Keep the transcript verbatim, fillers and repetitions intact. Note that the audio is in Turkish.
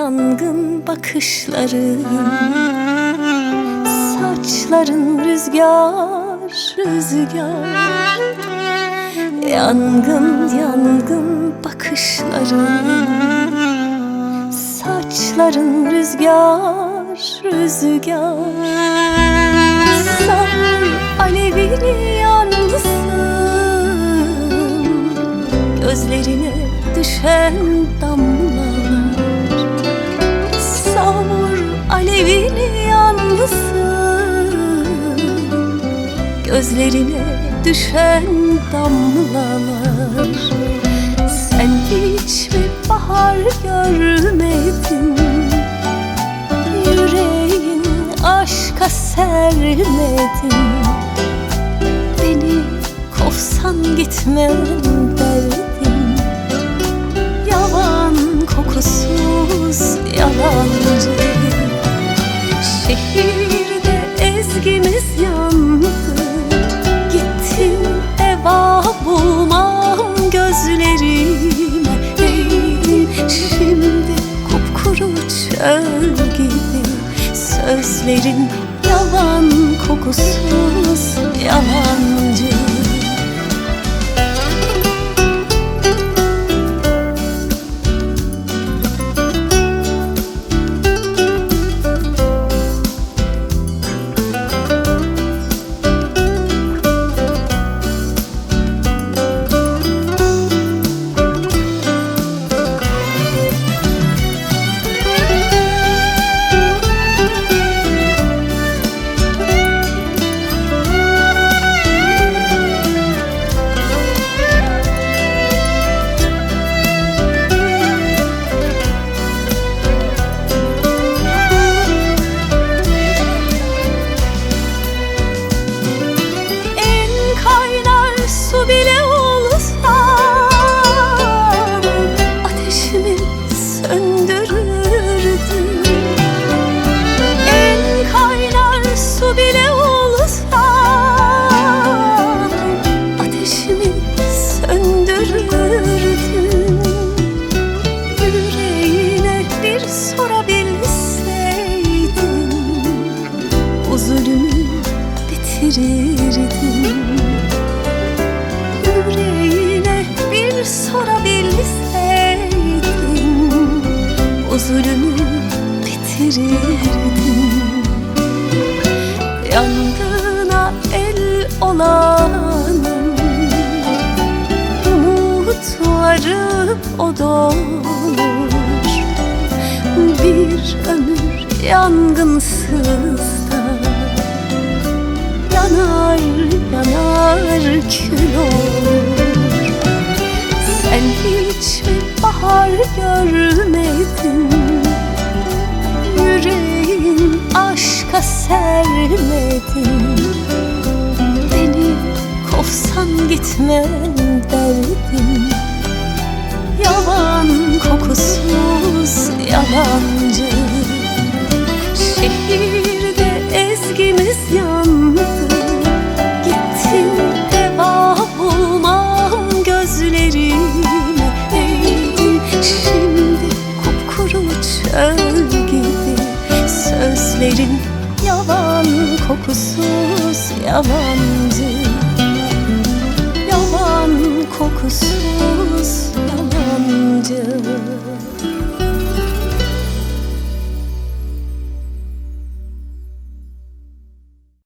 yangın bakışların, saçların rüzgar, rüzgar. Yangın yangın bakışların, saçların rüzgar, rüzgar. Savur alevini yalnızsın, gözlerine düşen damlalar. Savur alevini yalnızsın, gözlerine düşen damlalar. Sen hiç mi bahar görmedin? Yüreğin aşka sermedin. Beni kovsan gitmem derdim. Yalan kokusuz yalancı. Şehirde ezgimiz yandı. Gittim eva bulmam gözlerime eğdim. Şimdi kupkuru çöl gibi. Sözlerin yalan kokusuz yalancı. Yüreğine bir sorabilseydin, o zulümü bitirirdin. Yangına el olanın umutları o dolur. Bir ömür yangınsız da yanar yanar kül olur. Sen hiç mi bahar görmedin? Yüreğin aşka sermedin. Beni kovsan gitmem derdim. Yalan kokusuz yalancı. Şehirde ezgimiz yandı. Gittim eva bulmam gözlerime eğdim. Şimdi kupkuru çöl gibi. Sözlerin yalan kokusuz yalancı. Yalan kokusuz yalancı.